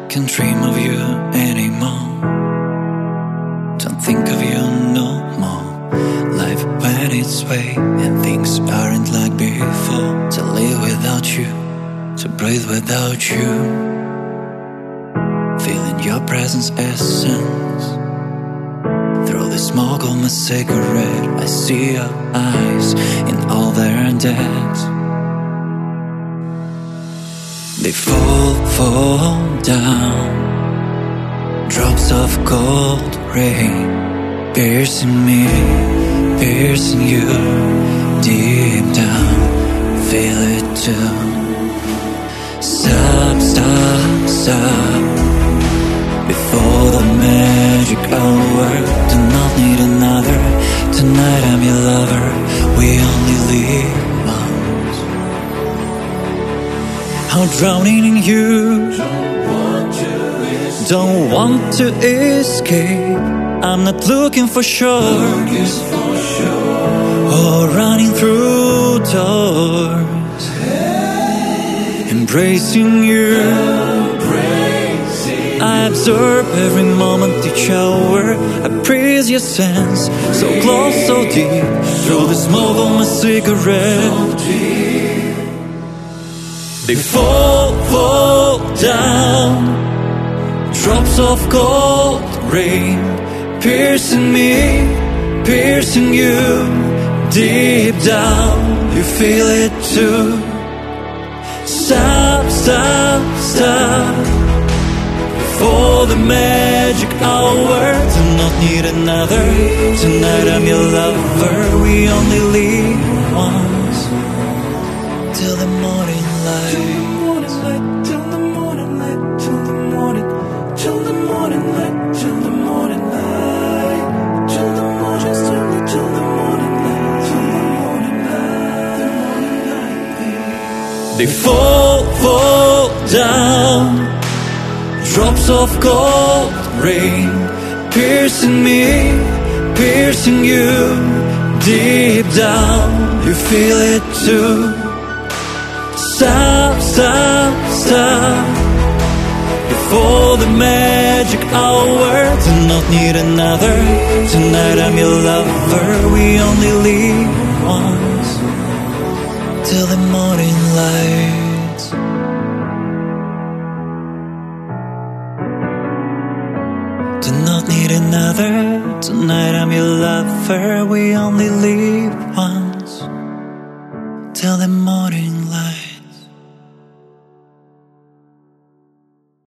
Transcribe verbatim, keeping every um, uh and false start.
can't dream of you anymore. Don't think of you no more. Life went its way and things aren't like before. To live without you, to breathe without you, feeling your presence essence. Through the smoke of my cigarette, I see your eyes in all their depth. They fall, fall down, drops of cold rain, piercing me, piercing you, deep down, feel it too. Stop, stop, stop, before the magic hour. Do not need another, tonight I'm your lover. We only live once. I'm drowning in you, don't want to escape. I'm not looking for shores or running through doors. Embracing you, I absorb every moment, each hour. I praise your sense, so close, so deep, through the smoke of my cigarette. They fall, fall down, drops of cold rain, piercing me, piercing you, deep down, you feel it too. Stop, stop, stop, for the magic hour. Do not need another, tonight I'm your lover. We only live once, till the morning light. Till the morning light, till the morning, till the morning light, till the morning light, till the morning, till the, till the morning light, till the morning light, the morning light. They fall, fall down, drops of cold rain, piercing me, piercing you, deep down, you feel it too. Stop, stop, stop, before the magic hour. Do not need another, tonight I'm your lover. We only live once, till the morning light. Do not need another, tonight I'm your lover. We only live once, till the morning